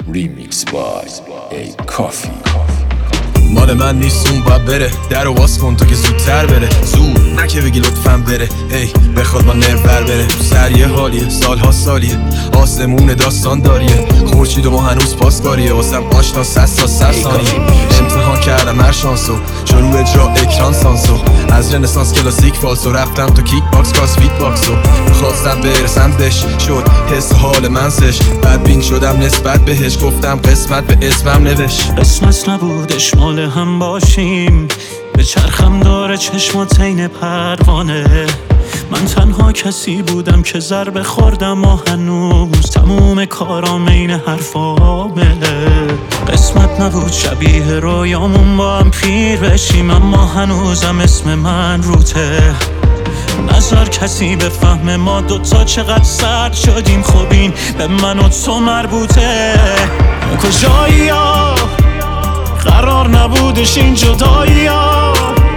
Remix by A Coffee. مال من نیست اون باید بره درو باز کن تا که زودتر بره زود نه که بگی لطفاً بره هی بخواد با نرو بر بره سر یه حالیه سالها سالیه آسمون داستان داریه خورشید و ما هنوز پاسکاریه واسم آشنا 100 تا 100 ثانیه امتحان کردم هر شانسو شروع اجرا اکران سانسو از رنسانس کلاسیک فالسو رفتم تا کیک باکس کاسفیت باکسو خواستم برسم بهش شد حس حال من سش بدبین شدم نسبت بهش گفتم قسمت به اسمم نوشت قسمت نبودش مال هم باشیم به چرخم داره چشمات عین پروانه من تنها کسی بودم که ضربه خوردم و هنوز تموم کارام عین حرفامه قسمت نبود شبیه رویامون با هم پیر بشیم اما هنوزم اسم من روته نظر کسی به فهم ما دوتا چقدر سرد شدیم خب این به من و تو مربوطه کجایی ها قرار نبودش این جدایی ها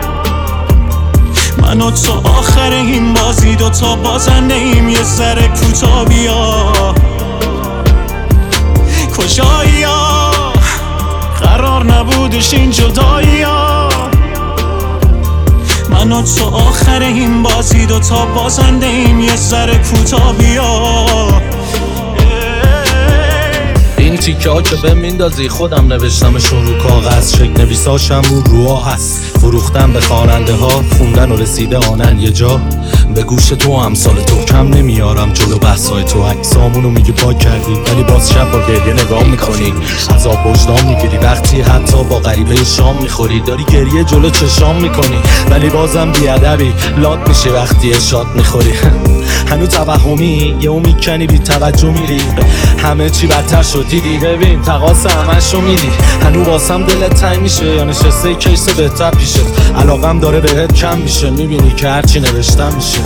من و تو آخر این بازی دوتا بازنده ایم یه ذره کوتا بیا کجایی ها قرار نبودش این جدایی ها من و تو آخر این بازی دوتا بازنده ایم یه ذره کوتا بیا این تیکه ها که به میندازی خودم نوشتمشون رو کاغذ شک نویساشم رو هست فروختم به خواننده ها خوندن و رسیده آنن یه جا به گوش تو امثال تو کم نمیارم جلو بحثای تو عکسامونو میگی پاک کردی ولی باز شب با گریه نگاه میکنی عذاب وجدان میگیری وقتی حتی با غریبه شام میخوری داری گریه جلو چشام میکنی ولی بازم بیادبی لات میشه وقتی اشاد میخوری هنو توهمی یه میکنی بی توجه میری همه چی بدتر شد دیدی ببین تقاس همشو میدی هنو واسم دلت تنگ میشه یا نشسته کیس بهتر پیشت علاقم داره بهت کم میشه میبینی که هرچی نوشتم میشه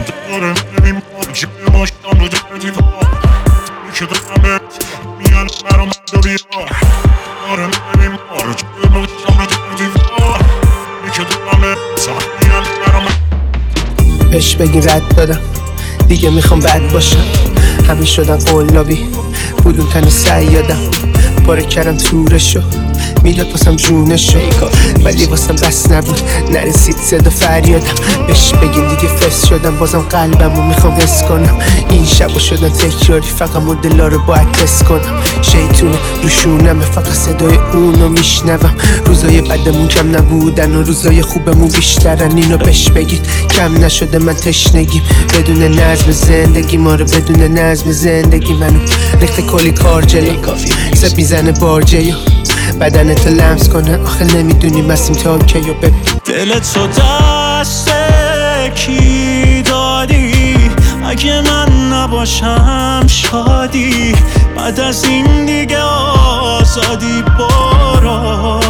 بهش بگی رد دادم دیگه میخوام بد باشم همین شدن قلابی بودون تن سیادم پاره کردم تورشو میلاد واسم جونشو ولی واسم بس نبود نرسید صدا فریادم بهش بگین دیگه فس شدم بازم قلبمو میخوام حس کنم این شبا شدن تکراری فقط مدلا رو باید تست کنم شیطونه روشونمه فقط صدای اونو میشنوم روزای بدمون کم نبودن و روزای خوبمون بیشترن اینو بهش بگید کم نشده من تشنگیم بدون نظم زندگی ما رو بدون نظم زندگی منو ریخت کلی کار جلو زب میزنه بارجه بدنتو لمس کنه آخه نمیدونی مسیم تا کیو ببین دلت تو دست کی دادی اگه من نباشم شادی بعد از این دیگه آزادی برو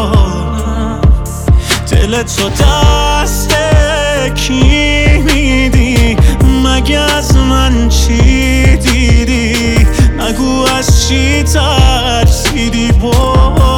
دلت تو دست کی میدی مگه از من چی دیدی نگو از چی ترسیدی برو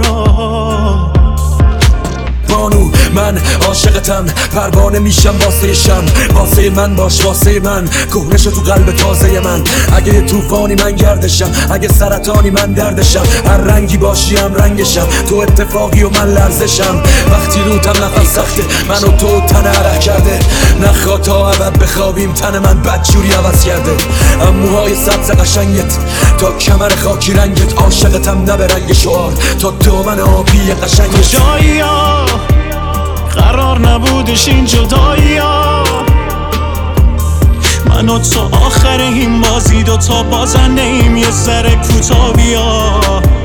بانو من عاشقتم پروانه میشم واسه شم واسه من باش واسه من کهنه شو تو قلب تازه من اگه یه طوفانی من گردشم اگه سرطانی من دردشم هر رنگی باشی هم رنگشم تو اتفاقی و من لرزشم وقتی روتم نفس سخته منو تو تن عرق کرده نخواد تا ابد بخوابیم تن من بدجوری عوض کرده اموهای سبز قشنگت تا کمر خاکی رنگت عاشقتم نه به رنگ شعار تا دامن آبی قشنگت جایی ها قرار نبودش این جدایی ها من و تو آخر این بازی دوتا بازنده ایم یه ذره کوتا بیا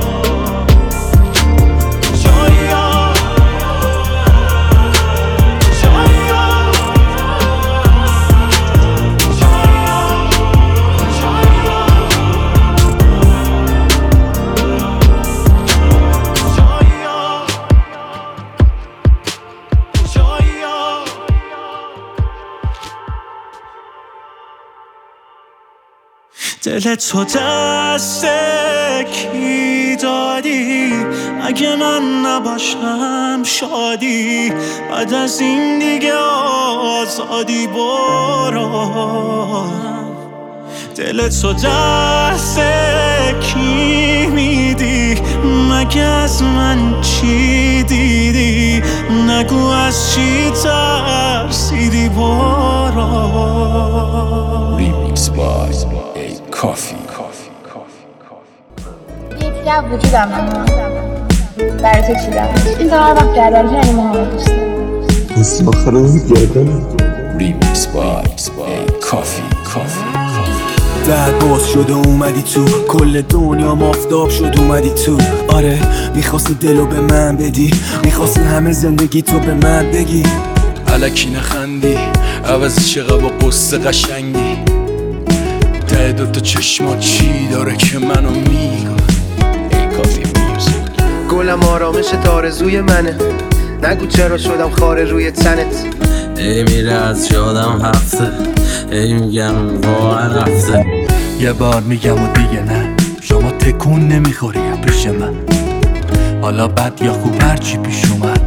دلت تو دست کی دادی اگه من نباشم شادی بعد از این دیگه آزادی برو دلت تو دست کی اگه از من چی دیدی نگو از چی ترسیدی برو. Remix by A Coffee. یک گپ وجودم اما برای تو چیدم این تا هر وقت گردن که این محمد دوست Remix by A Coffee. در باز شد و اومدی تو کل دنیا مافتاب شد اومدی تو. آره میخواستی دلو به من بدی، میخواستی همه زندگی تو به من بگی. الکی نخندی عوضی چقدر با قصه قشنگی. ته دوتا چشمات چی داره که منو میگه. A Coffee Music. گلم آرامشت آرزوی منه، نگو چرا شدم خاره روی تنت. ای میره از یادم هفته، ای میگم واقعا رفته. یه بار میگم و دیگه نه، شما تکون نمیخوری پیش من. حالا بد یا خوب هرچی پیش اومد